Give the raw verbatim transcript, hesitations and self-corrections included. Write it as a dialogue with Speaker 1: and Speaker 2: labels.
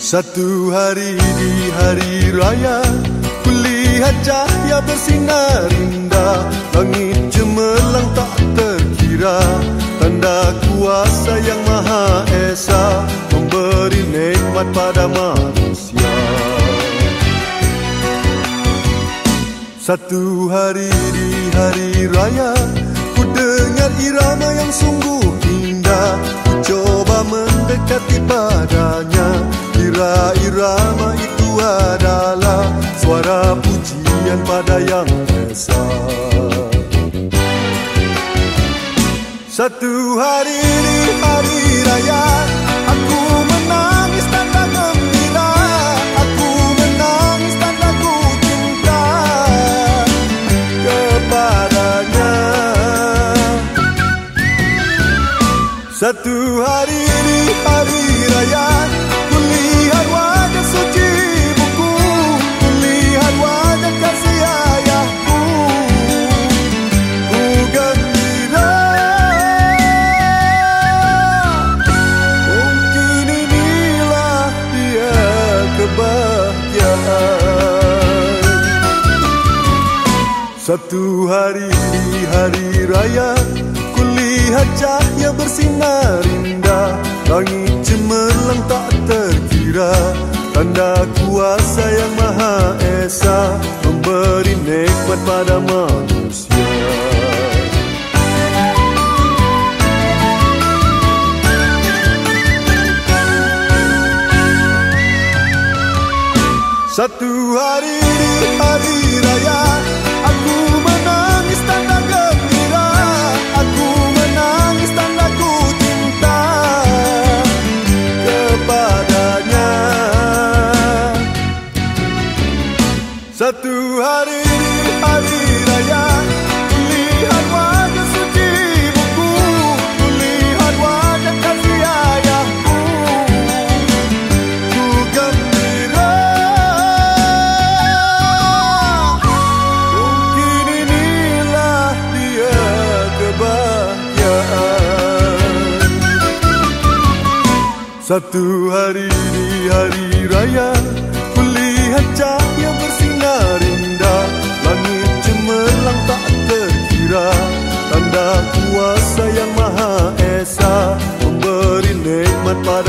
Speaker 1: Satu hari di hari raya, kulihat cahaya bersinar indah, langit cemerlang tak terkira, tanda kuasa yang Maha Esa memberi nikmat pada manusia. Satu hari di hari raya, ku dengar irama yang sungguh indah, ku coba mendekati padanya. Kira irama itu adalah suara pujian pada Yang Esa. Satu hari di hari raya, aku menangis tanda gembira, aku menangis tanda ku cinta kepadanya. Satu hari di hari raya, kulihat wajah suci ibuku, kulihat wajah kasih ayahku, ku gembira. Mungkin inilah dia kebahagiaan. Satu hari di hari raya, kulihat cahaya bersinar indah, langit cemerlang tak terkira, tanda kuasa yang Maha Esa memberi nikmat pada manusia. Satu hari di hari raya, aku menangis tanda gembira, aku menangis tanda ku cinta kepadanya. Satu hari di hari raya, kulihat wajah suci ibuku, kulihat wajah kasih ayahku, ku gembira. Mungkin inilah dia kebahagiaan. Satu hari di hari raya, kulihat cahaya bersinar indah, langit cemerlang tak terkira, tanda kuasa yang Maha Esa memberi nikmat pada